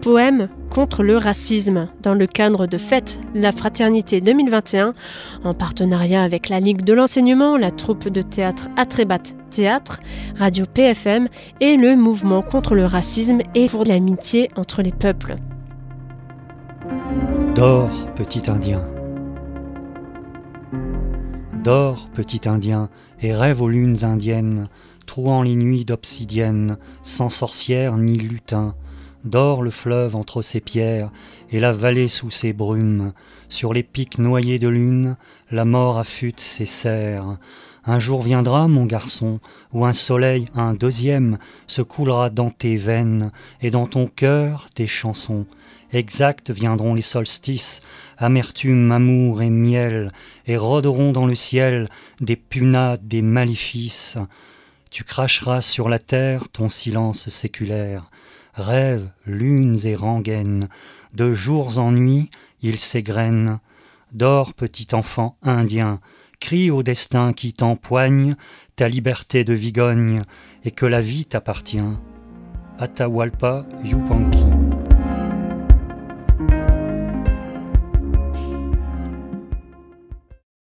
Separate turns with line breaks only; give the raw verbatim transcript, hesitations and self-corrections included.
poème contre le racisme dans le cadre de Fête la Fraternité deux mille vingt et un, en partenariat avec la Ligue de l'enseignement, la troupe de théâtre Atrébat Théâtre, Radio P F M et le mouvement contre le racisme et pour l'amitié entre les peuples.
Dors, petit Indien. Dors, petit Indien, et rêve aux lunes indiennes, trouant les nuits d'obsidienne, sans sorcière ni lutin. Dort le fleuve entre ses pierres, et la vallée sous ses brumes. Sur les pics noyés de lune, la mort affûte ses serres. Un jour viendra, mon garçon, où un soleil, un deuxième, se coulera dans tes veines, et dans ton cœur des chansons. Exacts viendront les solstices, amertume, amour et miel, et rôderont dans le ciel des punades, des maléfices. Tu cracheras sur la terre ton silence séculaire. Rêves, lunes et rengaines, de jours en nuit, ils s'égrènent. Dors, petit enfant indien, crie au destin qui t'empoigne ta liberté de Vigogne et que la vie t'appartient. Atahualpa Yupanqui.